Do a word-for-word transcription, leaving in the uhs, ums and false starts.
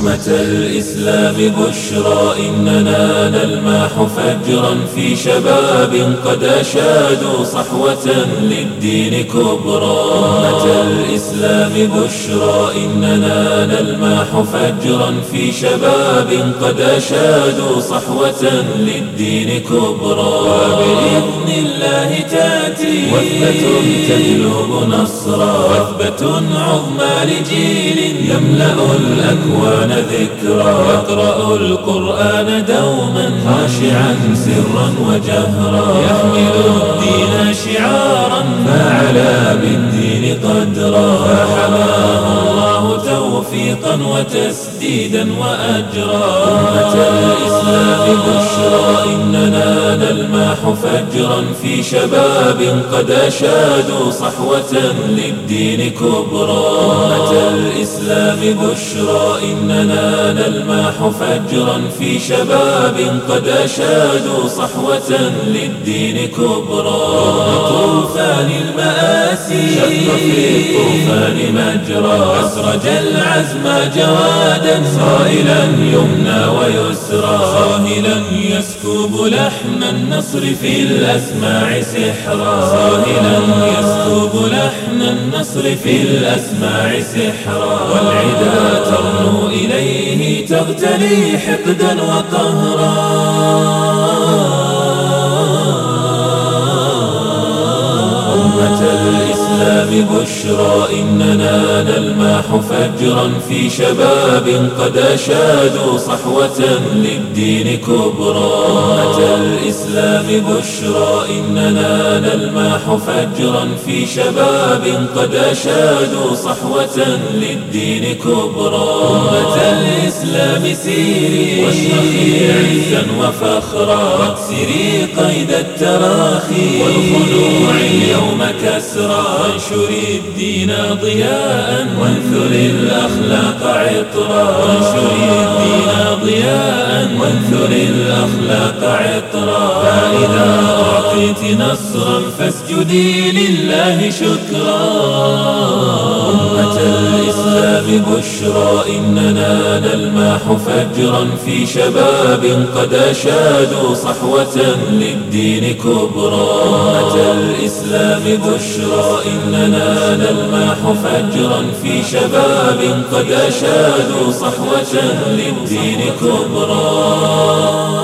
أمة الإسلام بشرى إننا نلمح فجرا في شباب قد أشادوا صحوة للدين كبرى. أمة الإسلام بشرى إننا نلمح فجرا في شباب قد أشادوا صحوة للدين كبرى. وبإذن الله تأتي وثبة تجلب نصرا، وثبة عظمى لجيل يملأ الأكوان ذكرا، يقرأ القرآن دوما خاشعا سرا وجهرا، يحمل الدين شعارا فعلى بالدين قدرا، فحماه الله توفيقا وتسديدا وأجرا. أمة الإسلام بشرى إننا نلمح فجرا في شباب قد أشادوا صحوة للدين كبرى. أمة الإسلام بشرى إننا نلمح فجرا في شباب قد أشادوا صحوة للدين كبرى. رغم طوفان المآسي شق في الطوفان مجرى، أسرج العزم جوادا صائلا يمنى ويسرى، صاهلا يسكب لحن النصر في الأسماع سحرا، صاهلا يسكب لحن النصر في الأسماع سحرا، والعدا ترنو إليه تغتلي حقدا وقهرا. أمة الإسلام بشرى إننا نلمح فجرا في شباب قد أشادوا صحوة للدين كبرى. أمة الإسلام بشرى إننا نلمح فجرا في شباب قد أشادوا صحوة للدين كبرى. أمة الإسلام سيري واشرخي عزا وفخرا، واكسري قيد التراخي والخنوع اليوم كسرا، وانشري الدين ضياء وانثري الأخلاق عطرا، وانشري الدين ضياء وانثري الأخلاق عطرا، فإذا أعطيت نصرا فاسجدي لله شكرا. أمة الإسلام بشرى إننا نلمح فجرا في شباب قد أشادوا صحوة للدين كبرى. أمة الإسلام بشرى إننا نلمح فجرا في شباب قد أشادوا صحوة للدين كبرى.